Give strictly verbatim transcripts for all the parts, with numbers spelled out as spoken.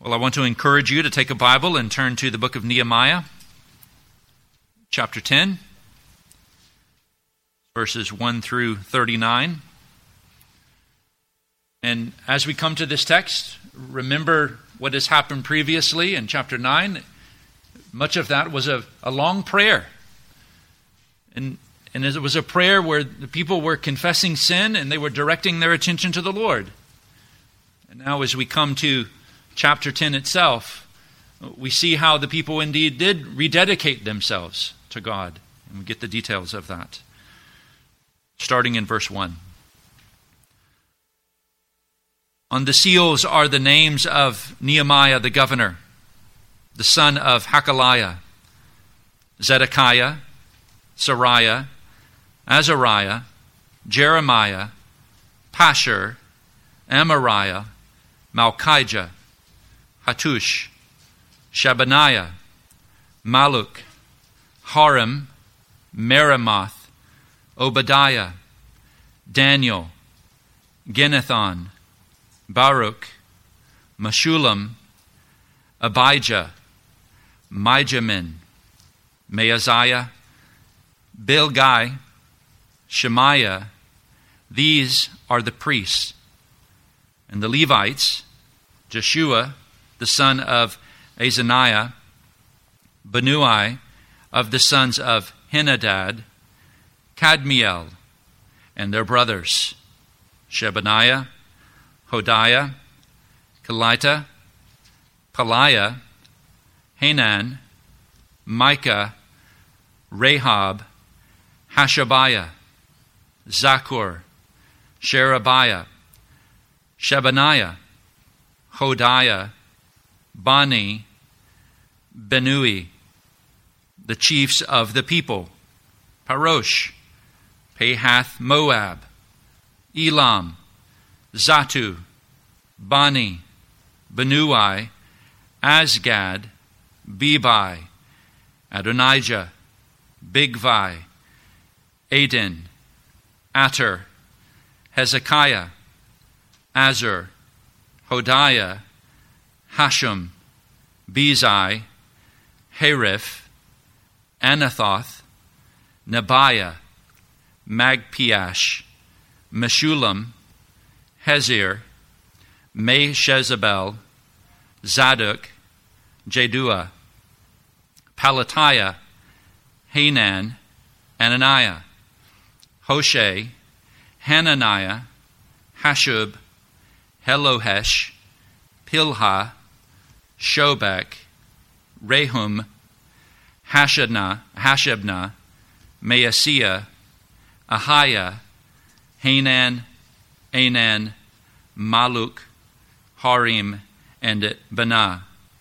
Well, I want to encourage you to take a Bible and turn to the book of Nehemiah, chapter ten, verses one through thirty-nine. And as we come to this text, remember what has happened previously in chapter nine. Much of that was a, a long prayer. And, and it was a prayer where the people were confessing sin and they were directing their attention to the Lord. And now as we come to chapter ten itself, we see how the people indeed did rededicate themselves to God. And we get the details of that. Starting in verse one. On the seals are the names of Nehemiah the governor, the son of Hakaliah, Zedekiah, Sariah, Azariah, Jeremiah, Pashur, Amariah, Malchijah, Hattush, Shabaniah, Maluk, Harim, Meremoth, Obadiah, Daniel, Ginnethon, Baruch, Meshullam, Abijah, Mijamin, Maaziah, Bilgai, Shemaiah. These are the priests. And the Levites, Jeshua, the son of Azaniah, Benui, of the sons of Henadad, Kadmiel, and their brothers, Shebaniah, Hodiah, Kelita, Peliah, Hanan, Micah, Rahab, Hashabiah, Zakur, Sherebiah, Shebaniah, Hodiah, Bani, Benui, the chiefs of the people, Parosh, Pahath Moab, Elam, Zatu, Bani, Benui, Azgad, Bebai, Adonijah, Bigvai, Aden, Ater, Hezekiah, Azur, Hodiah, Hashum, Bezai, Hariph, Anathoth, Nebiah, Magpiash, Meshullam, Hezir, Meshezabel, Zadok, Jaddua, Pelatiah, Hanan, Ananiah, Hoshea, Hananiah, Hashub, Helohesh, Pilha, Shobek, Rehum, Hashabnah, Hashabnah, Maaseiah, Ahiah, Hanan, Anan, Maluk, Harim, and Banah.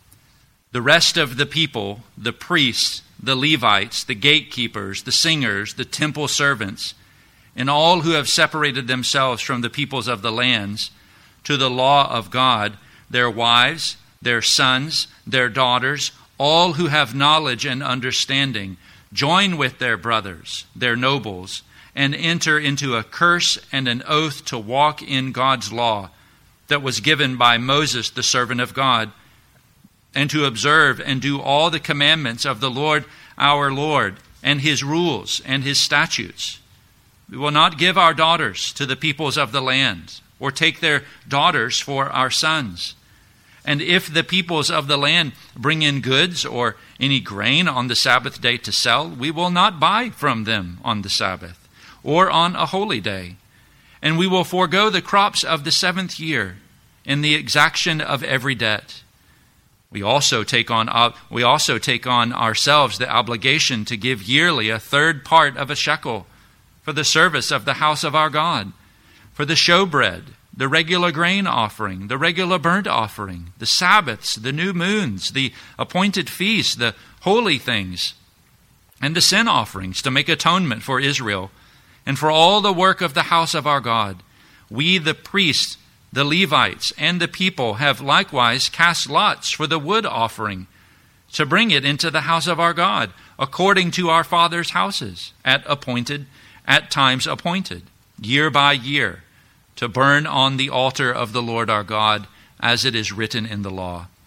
The rest of the people, the priests, the Levites, the gatekeepers, the singers, the temple servants, and all who have separated themselves from the peoples of the lands to the law of God, their wives, their sons, their daughters, all who have knowledge and understanding, join with their brothers, their nobles, and enter into a curse and an oath to walk in God's law that was given by Moses, the servant of God, and to observe and do all the commandments of the Lord our Lord, and his rules and his statutes. We will not give our daughters to the peoples of the land, or take their daughters for our sons. And if the peoples of the land bring in goods or any grain on the Sabbath day to sell, we will not buy from them on the Sabbath or on a holy day. And we will forego the crops of the seventh year in the exaction of every debt. We also take on uh, we also take on ourselves the obligation to give yearly a third part of a shekel for the service of the house of our God, for the showbread, the regular grain offering, the regular burnt offering, the Sabbaths, the new moons, the appointed feasts, the holy things, and the sin offerings to make atonement for Israel, and for all the work of the house of our God. We, the priests, the Levites, and the people have likewise cast lots for the wood offering to bring it into the house of our God, according to our fathers' houses, at appointed, at times appointed, year by year, to burn on the altar of the Lord our God, as it is written in the law.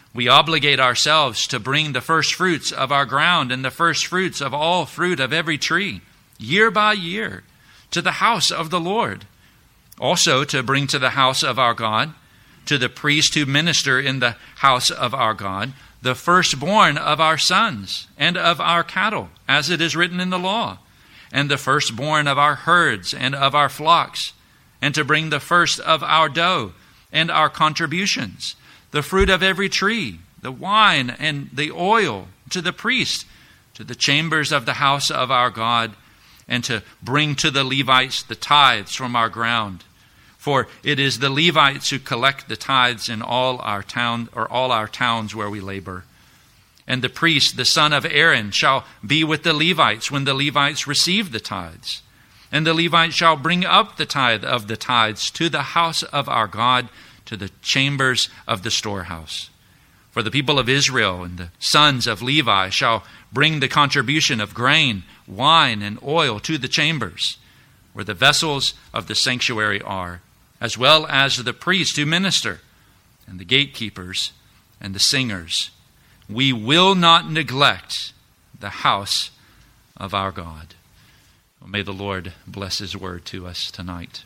We obligate ourselves to bring the first fruits of our ground and the first fruits of all fruit of every tree, year by year, to the house of the Lord. Also to bring to the house of our God, to the priest who minister in the house of our God, the firstborn of our sons and of our cattle, as it is written in the law, and the firstborn of our herds and of our flocks, and to bring the first of our dough and our contributions, the fruit of every tree, the wine and the oil, to the priest, to the chambers of the house of our God, and to bring to the Levites the tithes from our ground. For it is the Levites who collect the tithes in all our town or all our towns where we labor. And the priest, the son of Aaron, shall be with the Levites when the Levites receive the tithes. And the Levites shall bring up the tithe of the tithes to the house of our God, to the chambers of the storehouse. For the people of Israel and the sons of Levi shall bring the contribution of grain, wine, and oil to the chambers, where the vessels of the sanctuary are, as well as the priests who minister, and the gatekeepers, and the singers. We will not neglect the house of our God. Well, may the Lord bless His word to us tonight.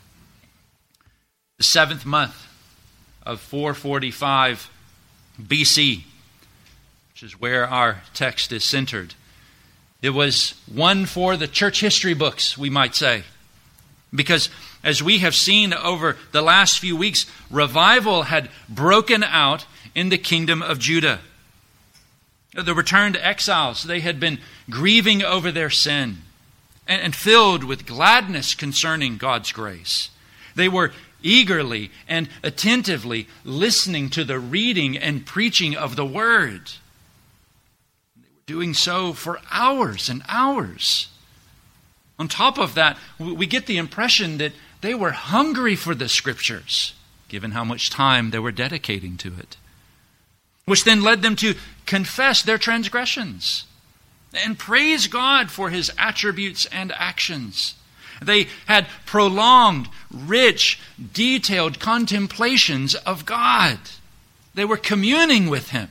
The seventh month of four forty-five B C, which is where our text is centered. It was one for the church history books, we might say. Because as we have seen over the last few weeks, revival had broken out in the kingdom of Judah. The returned exiles, they had been grieving over their sin and, and filled with gladness concerning God's grace. They were eagerly and attentively listening to the reading and preaching of the word. They were doing so for hours and hours. On top of that, we get the impression that they were hungry for the Scriptures, given how much time they were dedicating to it, which then led them to confess their transgressions and praise God for His attributes and actions. They had prolonged, rich, detailed contemplations of God. They were communing with Him.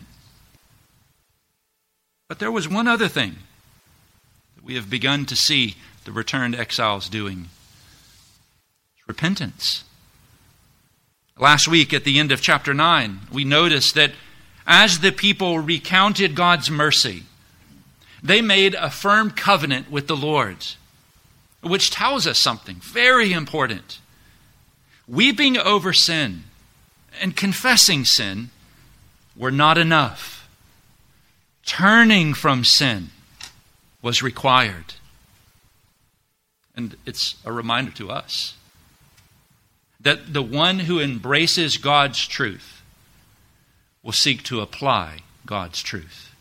But there was one other thing that we have begun to see the returned exiles doing. It's repentance. Last week at the end of chapter nine, we noticed that as the people recounted God's mercy, they made a firm covenant with the Lord, which tells us something very important. Weeping over sin and confessing sin were not enough. Turning from sin was required. And it's a reminder to us that the one who embraces God's truth will seek to apply God's truth.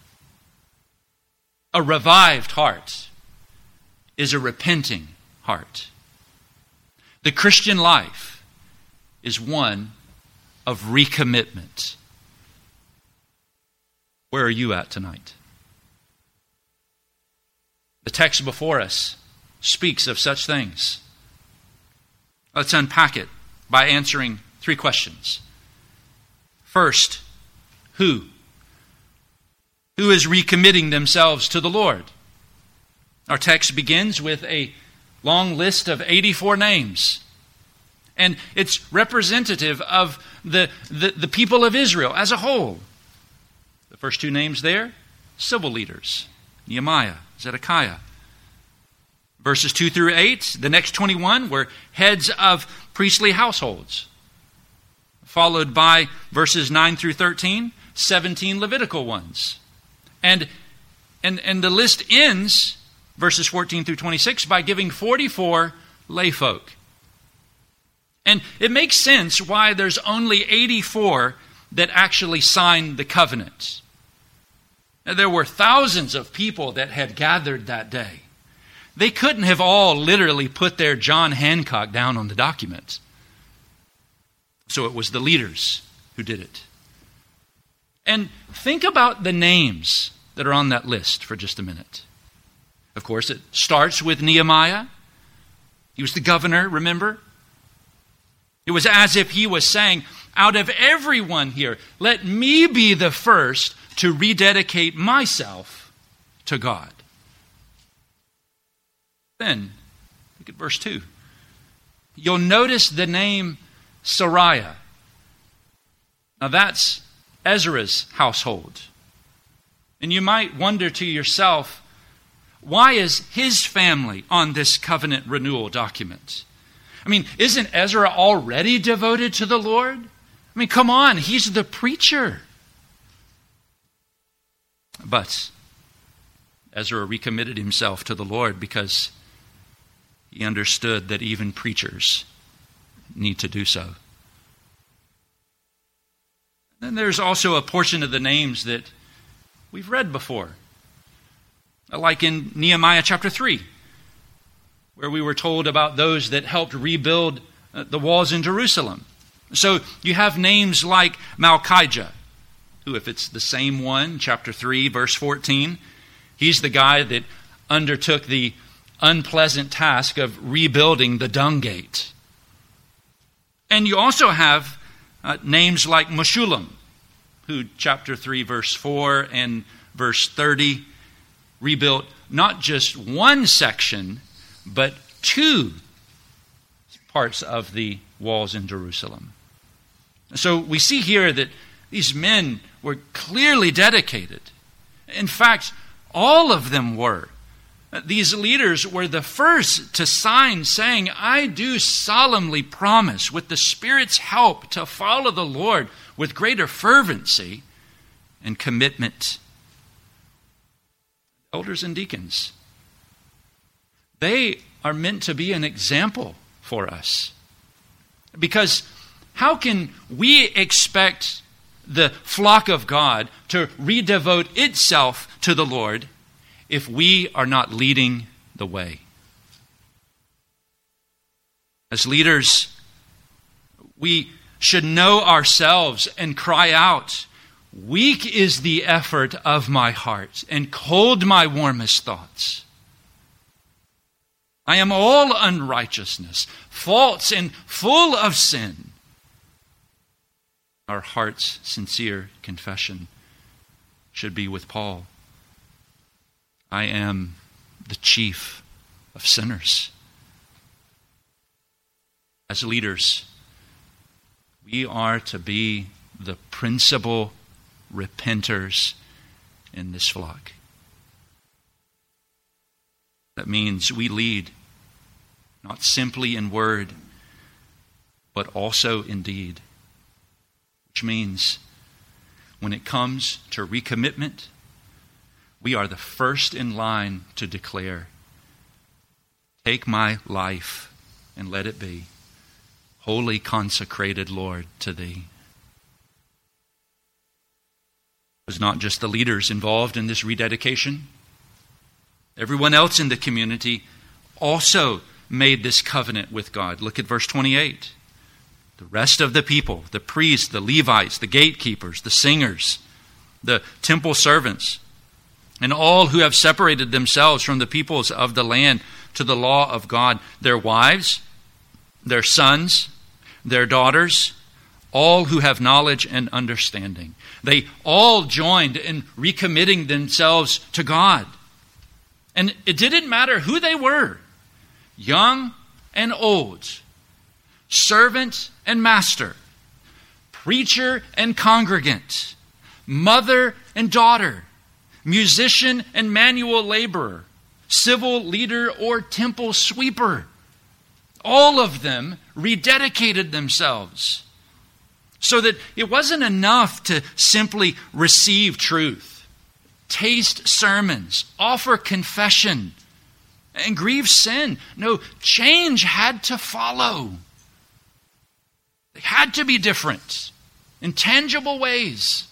A revived heart is a repenting heart. The Christian life is one of recommitment. Where are you at tonight? The text before us speaks of such things. Let's unpack it by answering three questions. First, who? Who is recommitting themselves to the Lord? Our text begins with a long list of eighty-four names. And it's representative of the, the, the people of Israel as a whole. The first two names there, civil leaders, Nehemiah, Zedekiah. Verses two through eight, the next twenty-one were heads of priestly households. Followed by verses nine through thirteen, seventeen Levitical ones. And, and, and the list ends, verses fourteen through twenty-six, by giving forty-four layfolk. And it makes sense why there's only eighty-four that actually signed the covenant. Now, there were thousands of people that had gathered that day. They couldn't have all literally put their John Hancock down on the document. So it was the leaders who did it. And think about the names that are on that list for just a minute. Of course, it starts with Nehemiah. He was the governor, remember? It was as if he was saying, out of everyone here, let me be the first to rededicate myself to God. Then, look at verse two. You'll notice the name Sariah. Now that's Ezra's household. And you might wonder to yourself, why is his family on this covenant renewal document? I mean, isn't Ezra already devoted to the Lord? I mean, come on, he's the preacher. But Ezra recommitted himself to the Lord because he understood that even preachers need to do so. Then there's also a portion of the names that we've read before, like in Nehemiah chapter three, where we were told about those that helped rebuild the walls in Jerusalem. So you have names like Malchijah, who, if it's the same one, chapter three, verse fourteen, he's the guy that undertook the unpleasant task of rebuilding the dung gate. And you also have uh, names like Meshullam, who chapter three, verse four and verse thirty rebuilt not just one section, but two parts of the walls in Jerusalem. So we see here that these men were clearly dedicated. In fact, all of them were. These leaders were the first to sign saying, I do solemnly promise with the Spirit's help to follow the Lord with greater fervency and commitment. Elders and deacons, they are meant to be an example for us. Because how can we expect the flock of God to redevote itself to the Lord if we are not leading the way? As leaders, we should know ourselves and cry out, weak is the effort of my heart, and cold my warmest thoughts. I am all unrighteousness, false and full of sin. Our heart's sincere confession should be with Paul. I am the chief of sinners. As leaders, we are to be the principal repenters in this flock. That means we lead not simply in word, but also in deed. Which means when it comes to recommitment, we are the first in line to declare, take my life and let it be wholly consecrated, Lord, to Thee. It was not just the leaders involved in this rededication. Everyone else in the community also made this covenant with God. Look at verse twenty-eight. The rest of the people, the priests, the Levites, the gatekeepers, the singers, the temple servants, and all who have separated themselves from the peoples of the land to the law of God, their wives, their sons, their daughters, all who have knowledge and understanding. They all joined in recommitting themselves to God. And it didn't matter who they were, young and old, servant and master, preacher and congregant, mother and daughter, musician and manual laborer, civil leader or temple sweeper. All of them rededicated themselves so that it wasn't enough to simply receive truth, taste sermons, offer confession, and grieve sin. No, change had to follow. They had to be different in tangible ways.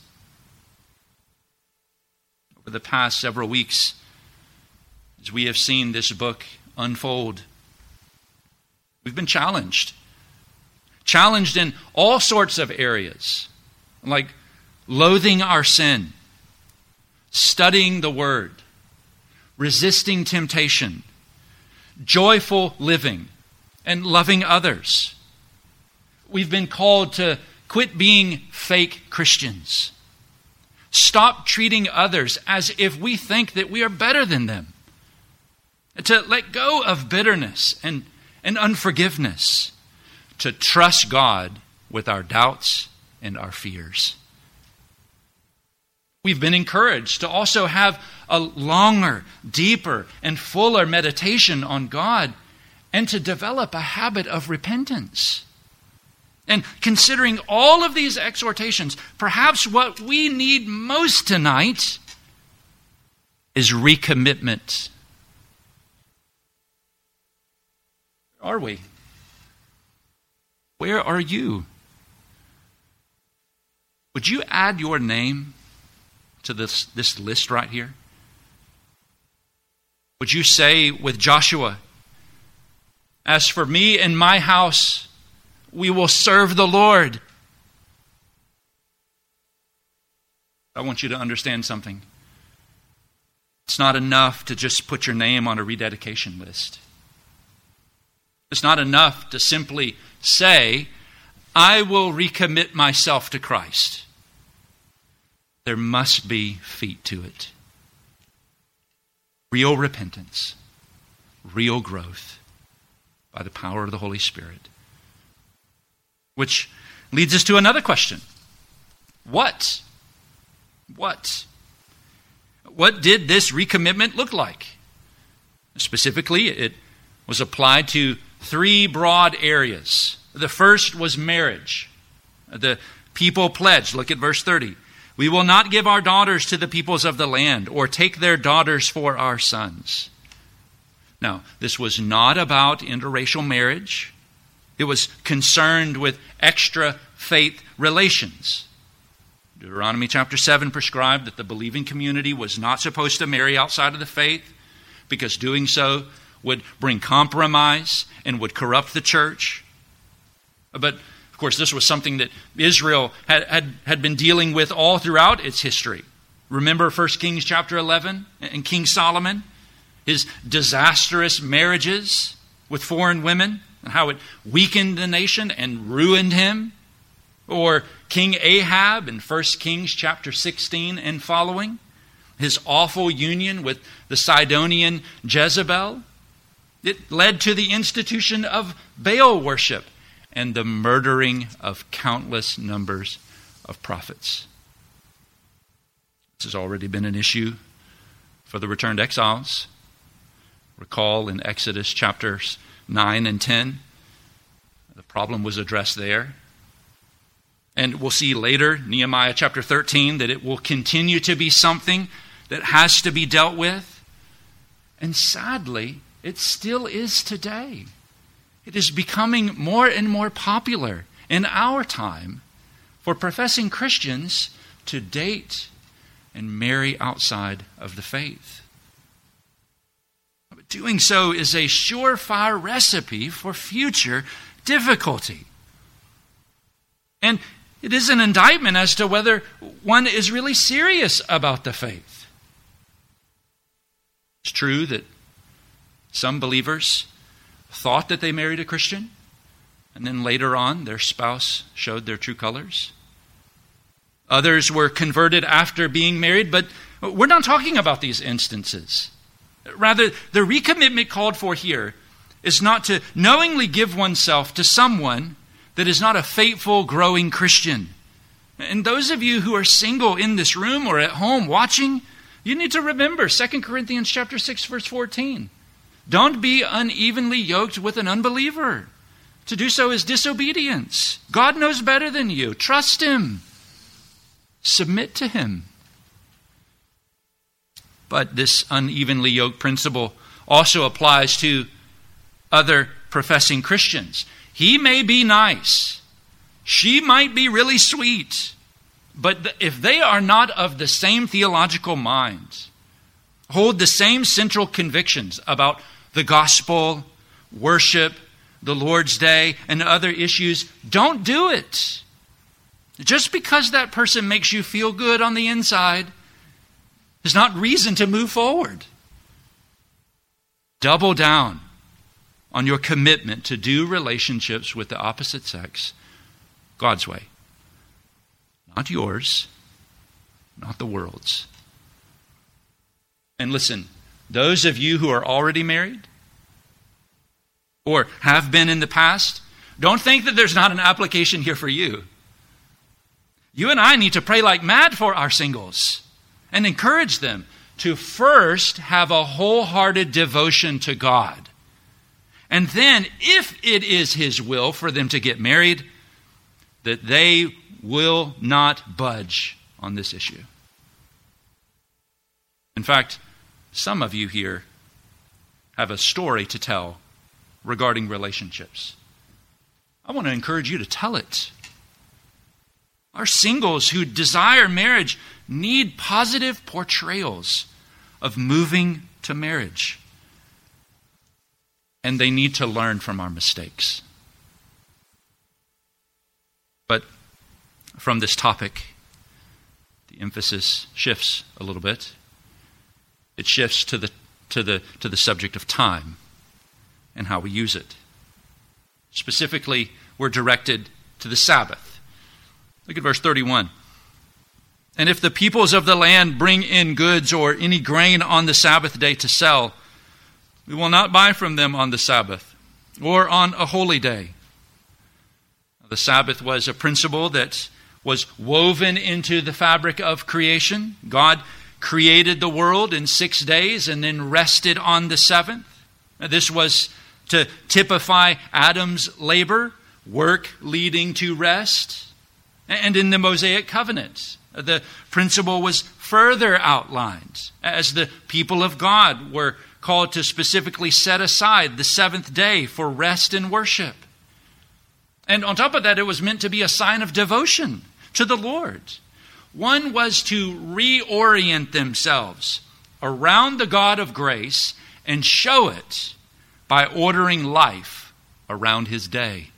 Over the past several weeks, as we have seen this book unfold, we've been challenged. Challenged in all sorts of areas, like loathing our sin, studying the Word, resisting temptation, joyful living, and loving others. We've been called to Quit being fake Christians. Stop treating others as if we think that we are better than them. To let go of bitterness and, and unforgiveness. To trust God with our doubts and our fears. We've been encouraged to also have a longer, deeper, and fuller meditation on God and to develop a habit of repentance. And considering all of these exhortations, perhaps what we need most tonight is recommitment. Where are we? Where are you? Would you add your name to this, this list right here? Would you say with Joshua, "As for me and my house, we will serve the Lord"? I want you to understand something. It's not enough to just put your name on a rededication list. It's not enough to simply say, "I will recommit myself to Christ." There must be feet to it. Real repentance, real growth by the power of the Holy Spirit. Which leads us to another question. What? What? What did this recommitment look like? Specifically, it was applied to three broad areas. The first was marriage. The people pledged. Look at verse thirty. "We will not give our daughters to the peoples of the land or take their daughters for our sons." Now, this was not about interracial marriage. It was concerned with extra faith relations. Deuteronomy chapter seven prescribed that the believing community was not supposed to marry outside of the faith because doing so would bring compromise and would corrupt the church. But, of course, this was something that Israel had, had, had been dealing with all throughout its history. Remember First Kings chapter eleven and King Solomon? His disastrous marriages with foreign women and how it weakened the nation and ruined him. Or King Ahab in First Kings chapter sixteen and following. His awful union with the Sidonian Jezebel. It led to the institution of Baal worship and the murdering of countless numbers of prophets. This has already been an issue for the returned exiles. Recall in Exodus chapters nine and ten, the problem was addressed there. And we'll see later, Nehemiah chapter thirteen, that it will continue to be something that has to be dealt with. And sadly, it still is today. It is becoming more and more popular in our time for professing Christians to date and marry outside of the faith. But doing so is a surefire recipe for future difficulty. And it is an indictment as to whether one is really serious about the faith. It's true that some believers thought that they married a Christian, and then later on their spouse showed their true colors. Others were converted after being married, but we're not talking about these instances. Rather, the recommitment called for here is not to knowingly give oneself to someone that is not a faithful, growing Christian. And those of you who are single in this room or at home watching, you need to remember Second Corinthians chapter six, verse fourteen. Don't be unevenly yoked with an unbeliever. To do so is disobedience. God knows better than you. Trust Him. Submit to Him. But this unevenly yoked principle also applies to other professing Christians. He may be nice. She might be really sweet. But if they are not of the same theological mind, hold the same central convictions about the gospel, worship, the Lord's Day, and other issues, don't do it. Just because that person makes you feel good on the inside is not reason to move forward. Double down on your commitment to do relationships with the opposite sex God's way, not yours, not the world's. And listen, those of you who are already married or have been in the past, don't think that there's not an application here for you. You and I need to pray like mad for our singles and encourage them to first have a wholehearted devotion to God. And then, if it is His will for them to get married, that they will not budge on this issue. In fact, some of you here have a story to tell regarding relationships. I want to encourage you to tell it. Our singles who desire marriage need positive portrayals of moving to marriage. And they need to learn from our mistakes. But from this topic, the emphasis shifts a little bit. It shifts to the to the to the subject of time and how we use it. Specifically, we're directed to the Sabbath. Look at verse thirty-one. And if the peoples of the land bring in goods or any grain on the Sabbath day to sell, we will not buy from them on the Sabbath or on a holy day. The Sabbath was a principle that was woven into the fabric of creation. God created the world in six days and then rested on the seventh. This was to typify Adam's labor, work leading to rest. And in the Mosaic covenant, the principle was further outlined as the people of God were called to specifically set aside the seventh day for rest and worship. And on top of that, it was meant to be a sign of devotion to the Lord. One was to reorient themselves around the God of grace and show it by ordering life around His day.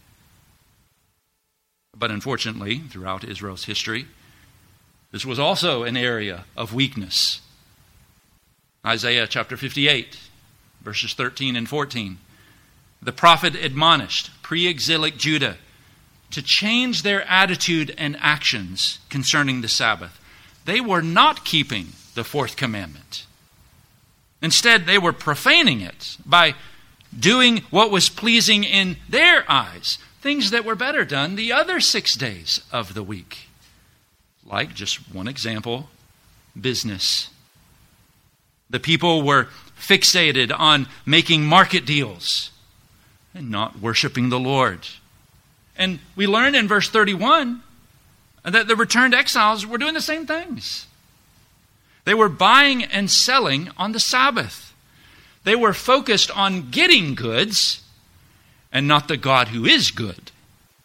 But unfortunately, throughout Israel's history, this was also an area of weakness. Isaiah chapter fifty-eight, verses thirteen and fourteen. The prophet admonished pre-exilic Judah to change their attitude and actions concerning the Sabbath. They were not keeping the fourth commandment. Instead, they were profaning it by doing what was pleasing in their eyes, things that were better done the other six days of the week. Like, just one example, business. The people were fixated on making market deals and not worshiping the Lord. And we learn in verse thirty-one that the returned exiles were doing the same things. They were buying and selling on the Sabbath. They were focused on getting goods and not the God who is good.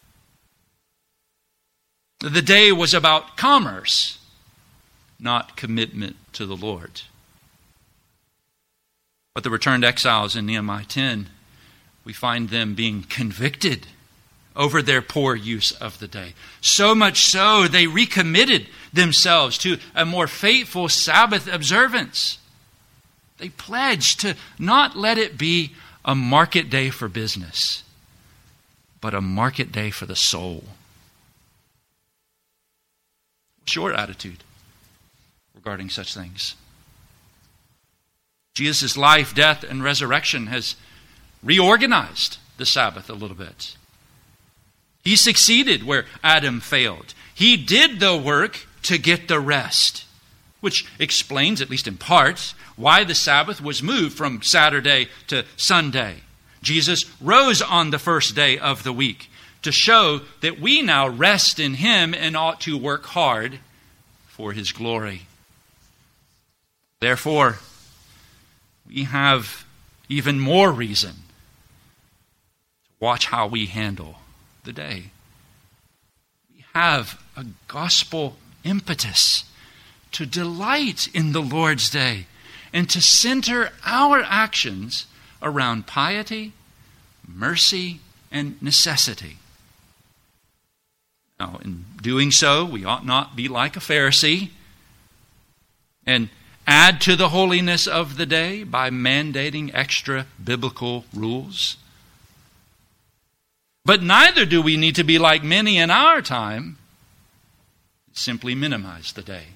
The day was about commerce, not commitment to the Lord. But the returned exiles in Nehemiah ten, we find them being convicted over their poor use of the day. So much so, they recommitted themselves to a more faithful Sabbath observance. They pledged to not let it be a market day for business, but a market day for the soul. What's your attitude regarding such things? Jesus' life, death, and resurrection has reorganized the Sabbath a little bit. He succeeded where Adam failed. He did the work to get the rest, which explains, at least in part, why the Sabbath was moved from Saturday to Sunday. Jesus rose on the first day of the week to show that we now rest in Him and ought to work hard for His glory. Therefore, we have even more reason to watch how we handle the day. We have a gospel impetus to delight in the Lord's day and to center our actions around piety, mercy, and necessity. Now, in doing so, we ought not be like a Pharisee and add to the holiness of the day by mandating extra biblical rules. But neither do we need to be like many in our time, simply minimize the day.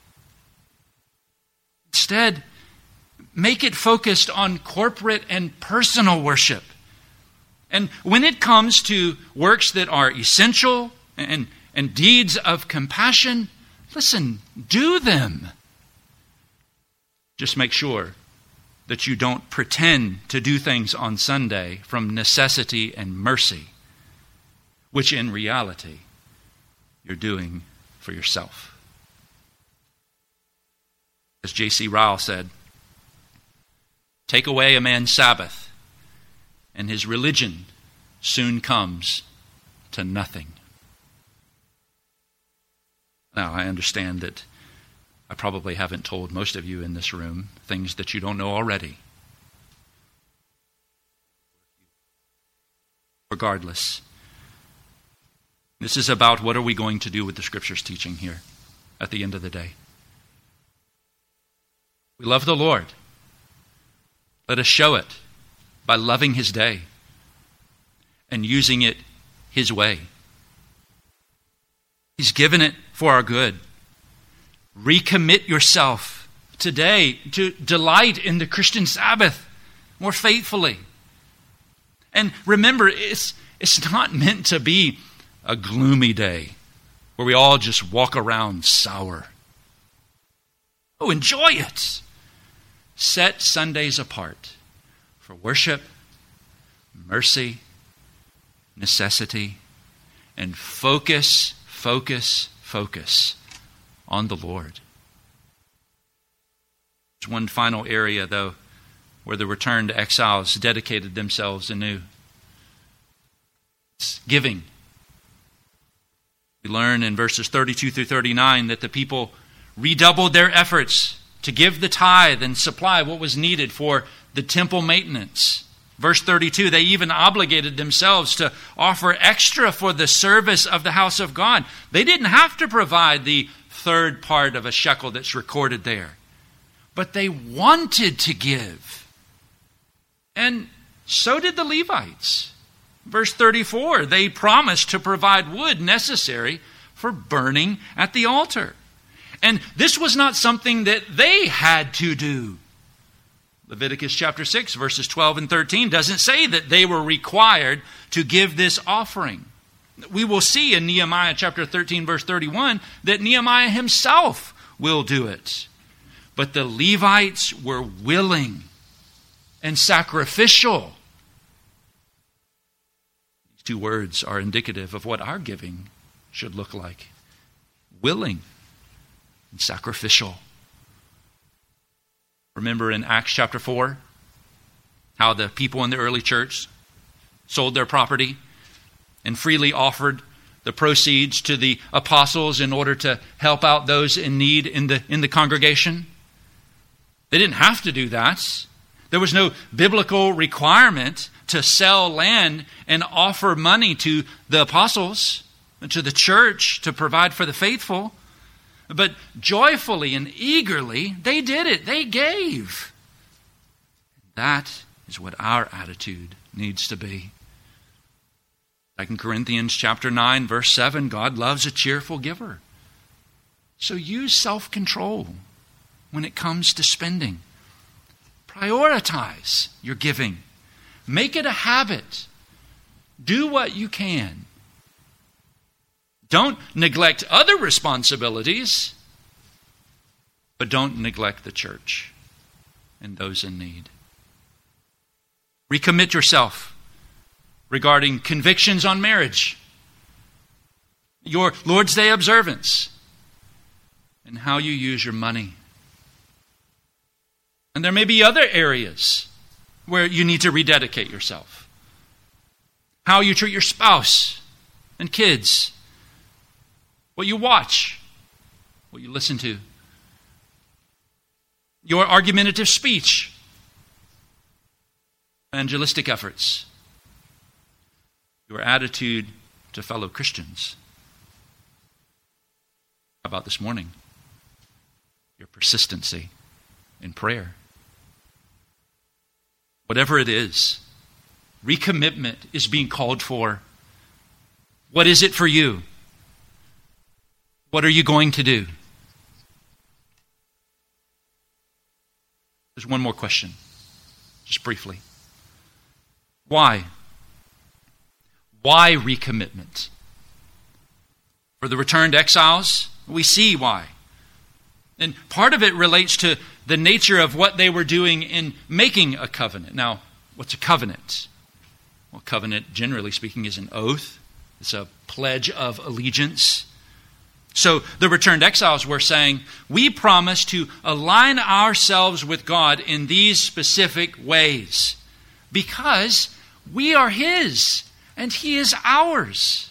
Instead, make it focused on corporate and personal worship. And when it comes to works that are essential and, and deeds of compassion, listen, do them. Just make sure that you don't pretend to do things on Sunday from necessity and mercy, which in reality you're doing for yourself. As J C Ryle said, take away a man's Sabbath, and his religion soon comes to nothing. Now, I understand that I probably haven't told most of you in this room things that you don't know already. Regardless, this is about what are we going to do with the Scripture's teaching here at the end of the day. We love the Lord. Let us show it by loving His day and using it His way. He's given it for our good. Recommit yourself today to delight in the Christian Sabbath more faithfully. And remember, it's, it's not meant to be a gloomy day where we all just walk around sour. Oh, enjoy it. Set Sundays apart for worship, mercy, necessity, and focus, focus, focus on the Lord. There's one final area, though, where the returned exiles dedicated themselves anew. It's giving. We learn in verses thirty-two through thirty-nine that the people redoubled their efforts to give the tithe and supply what was needed for the temple maintenance. Verse thirty-two, they even obligated themselves to offer extra for the service of the house of God. They didn't have to provide the third part of a shekel that's recorded there, but they wanted to give. And so did the Levites. Verse thirty-four, they promised to provide wood necessary for burning at the altar. And this was not something that they had to do. Leviticus chapter six, verses twelve and thirteen doesn't say that they were required to give this offering. We will see in Nehemiah chapter thirteen, verse thirty-one, that Nehemiah himself will do it. But the Levites were willing and sacrificial. These two words are indicative of what our giving should look like. Willing and sacrificial. Remember in Acts chapter four, how the people in the early church sold their property and freely offered the proceeds to the apostles in order to help out those in need in the, in the congregation? They didn't have to do that. There was no biblical requirement to sell land and offer money to the apostles, to the church, to provide for the faithful. But joyfully and eagerly, they did it. They gave. That is what our attitude needs to be. Second Corinthians chapter nine, verse seven, God loves a cheerful giver. So use self-control when it comes to spending. Prioritize your giving. Make it a habit. Do what you can. Don't neglect other responsibilities, but don't neglect the church and those in need. Recommit yourself regarding convictions on marriage, your Lord's Day observance, and how you use your money. And there may be other areas where you need to rededicate yourself. How you treat your spouse and kids, what you watch, what you listen to, your argumentative speech, evangelistic efforts, your attitude to fellow Christians. How about this morning? Your persistency in prayer. Whatever it is, recommitment is being called for. What is it for you? What are you going to do? There's one more question, just briefly. Why? Why recommitment? For the returned exiles, we see why. And part of it relates to the nature of what they were doing in making a covenant. Now, what's a covenant? Well, covenant, generally speaking, is an oath. It's a pledge of allegiance. So the returned exiles were saying, we promise to align ourselves with God in these specific ways because we are His and He is ours.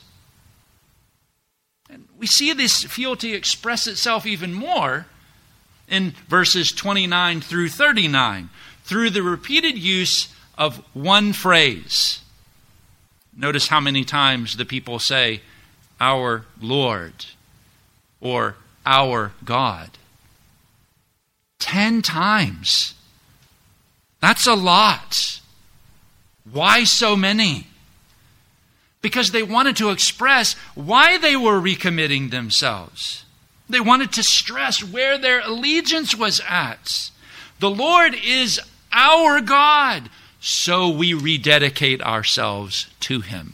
And we see this fealty express itself even more in verses twenty-nine through thirty-nine through the repeated use of one phrase. Notice how many times the people say, our Lord, or our God. Ten times. That's a lot. Why so many? Because they wanted to express why they were recommitting themselves. They wanted to stress where their allegiance was at. The Lord is our God, so we rededicate ourselves to Him.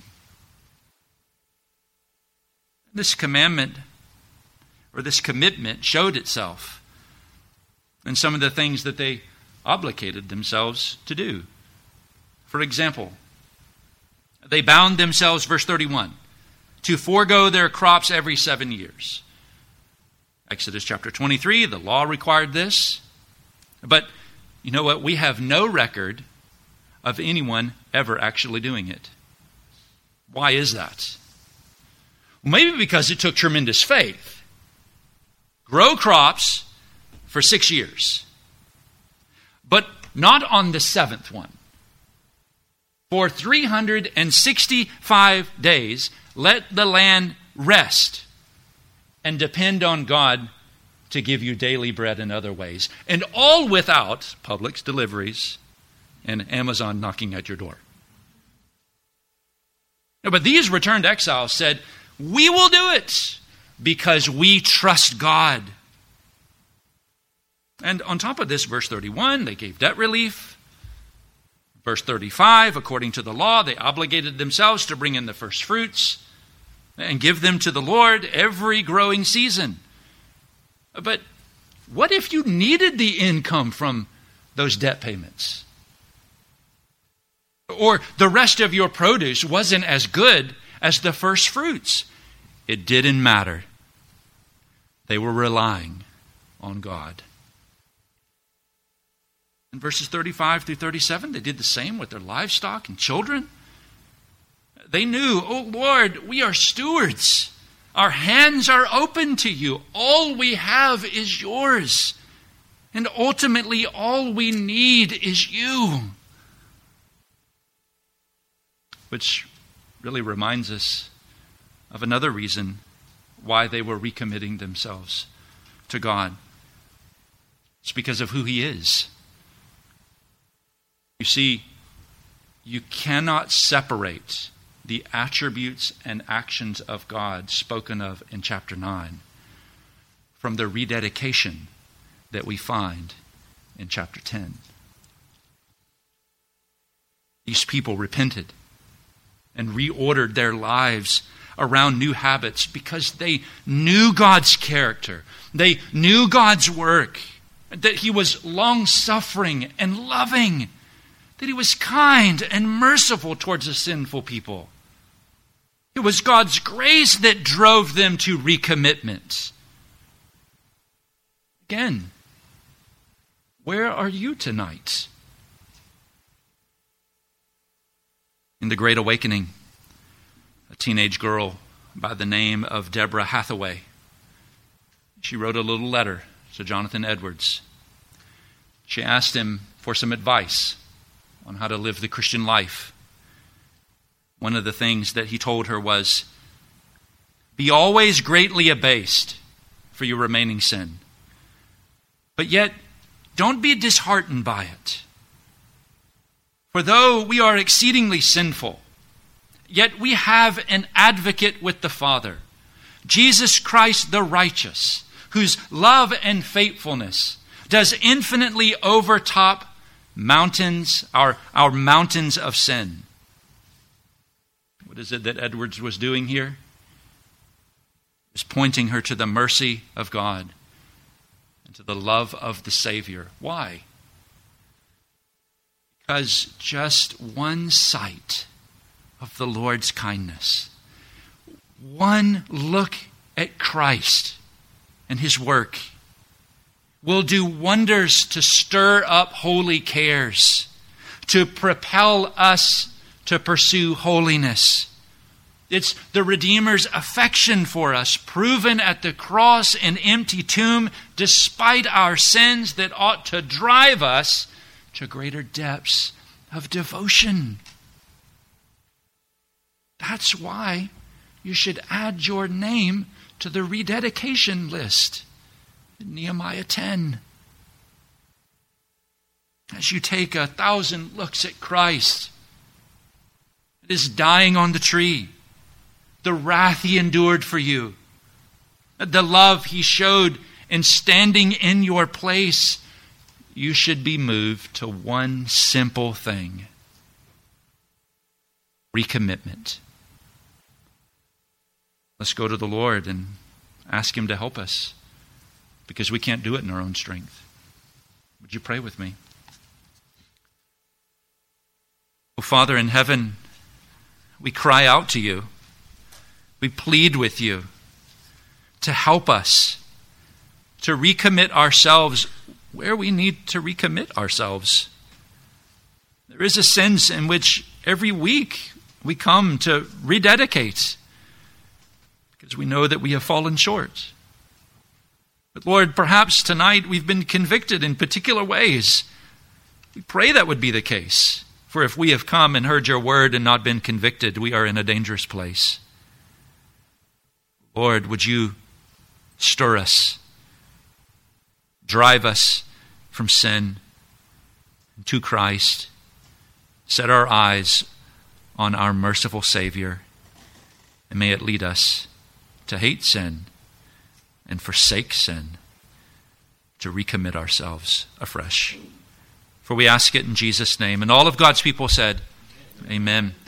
This commandment, or this commitment, showed itself in some of the things that they obligated themselves to do. For example, they bound themselves, verse thirty-one, to forego their crops every seven years. Exodus chapter twenty-three, the law required this. But you know what? We have no record of anyone ever actually doing it. Why is that? Well, maybe because it took tremendous faith. Grow crops for six years, but not on the seventh one. For three hundred sixty-five days, let the land rest and depend on God to give you daily bread in other ways. And all without Publix deliveries and Amazon knocking at your door. No, but these returned exiles said, we will do it because we trust God. And on top of this, verse thirty-one, they gave debt relief. Verse thirty-five, according to the law, they obligated themselves to bring in the first fruits and give them to the Lord every growing season. But what if you needed the income from those debt payments? Or the rest of your produce wasn't as good as the first fruits? It didn't matter. They were relying on God. In verses thirty-five through thirty-seven, they did the same with their livestock and children. They knew, oh Lord, we are stewards. Our hands are open to you. All we have is yours. And ultimately, all we need is you. Which really reminds us of another reason why they were recommitting themselves to God. It's because of who He is. You see, you cannot separate the attributes and actions of God spoken of in chapter nine from the rededication that we find in chapter ten. These people repented and reordered their lives around new habits because they knew God's character. They knew God's work, that He was long-suffering and loving, that He was kind and merciful towards a sinful people. It was God's grace that drove them to recommitment. Again, where are you tonight? In the Great Awakening, a teenage girl by the name of Deborah Hathaway, she wrote a little letter to Jonathan Edwards. She asked him for some advice on how to live the Christian life. One of the things that he told her was, be always greatly abased for your remaining sin, but yet don't be disheartened by it. For though we are exceedingly sinful, yet we have an advocate with the Father, Jesus Christ the righteous, whose love and faithfulness does infinitely overtop mountains, our, our mountains of sin. What is it that Edwards was doing here? He was pointing her to the mercy of God and to the love of the Savior. Why? Because just one sight of the Lord's kindness, one look at Christ and his work, will do wonders to stir up holy cares, to propel us to pursue holiness. It's the Redeemer's affection for us, proven at the cross and empty tomb, despite our sins, that ought to drive us to greater depths of devotion. That's why you should add your name to the rededication list in Nehemiah ten. As you take a thousand looks at Christ, it is dying on the tree, the wrath he endured for you, the love he showed in standing in your place, you should be moved to one simple thing: recommitment. Let's go to the Lord and ask him to help us, because we can't do it in our own strength. Would you pray with me? Oh, Father in heaven, we cry out to you. We plead with you to help us to recommit ourselves where we need to recommit ourselves. There is a sense in which every week we come to rededicate because we know that we have fallen short. But Lord, perhaps tonight we've been convicted in particular ways. We pray that would be the case. For if we have come and heard your word and not been convicted, we are in a dangerous place. Lord, would you stir us, drive us from sin to Christ, set our eyes on our merciful Savior, and may it lead us to hate sin and forsake sin, to recommit ourselves afresh. For we ask it in Jesus' name. And all of God's people said, Amen.